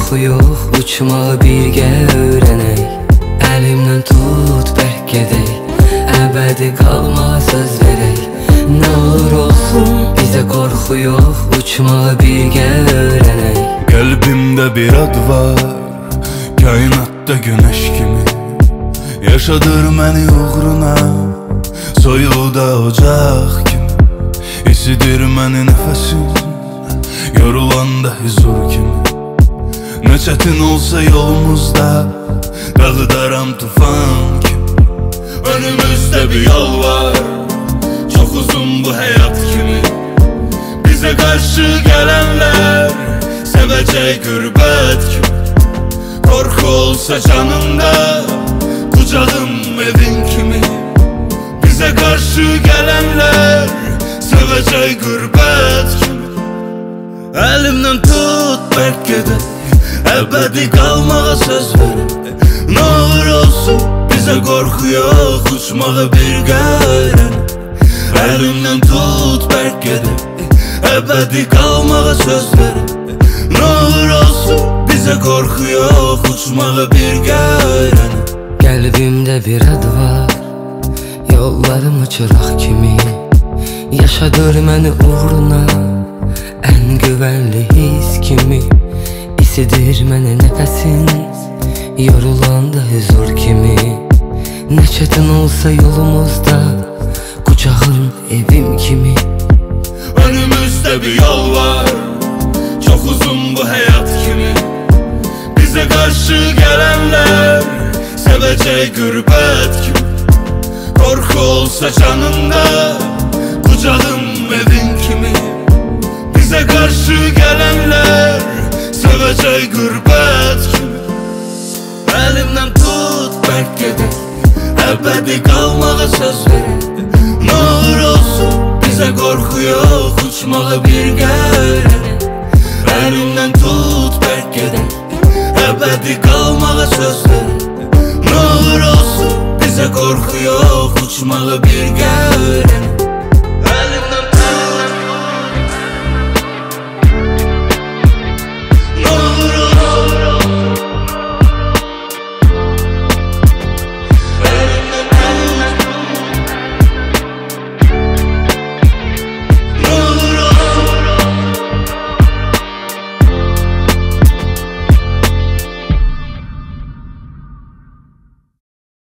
qorxu yox, uçmağı birgə öyrənək. Əlimdən tut, bərk gedək, əbədi qalmağa söz verək. Nə olur olsun, bizə qorxu yox, uçmağı birgə öyrənək. Qəlbimdə bir ad var, kainatda günəş kimi, yaşadır məni uğruna, soyuqda ocaq kimi, isidir məni nəfəsin, yorulanda hüzur kimi. Nə çətin olsa yolumuzda, dağıdaram tufan kimi. Önümüzdə bir yol var, çox uzun bu həyat kimi. Bizə qarşı gələnlər sevəcək qürbət kimi. Qorxu olsa canımda, qucağım evin kimi. Bizə qarşı gələnlər sevəcək qürbət kimi. Əlimdən tut, bərk gedək, əbədi qalmağa söz verək. Nə olur olsun, bizə qorxu yox, uçmağı birgə öyrənək. Əlimdən tut, bərk gedək, əbədi qalmağa söz verək. Nə olur olsun, bizə qorxu yox, uçmağı birgə öyrənək. Qəlbimdə bir ad var, yollarım çıraq kimi, yaşadır məni uğruna, ən güvənli his kimi. İsidir mənə nəfəsin, yorulanda hüzur kimi. Nə çətin olsa yolumuzda, qucağım evim kimi. Önümüzdə bir yol var, çox uzun bu həyat kimi. Bizə qarşı gələnlər sevəcək qürbət kimi. Qorxu olsa canımda, qucağım evin kimi. Bizə qarşı gələnlər sevəcək qürbət kimi. Əlimdən tut, bərk gedək, əbədi qalmağa söz verək. Nə olur olsun, bizə qorxu yox, uçmağı birgə öyrənək.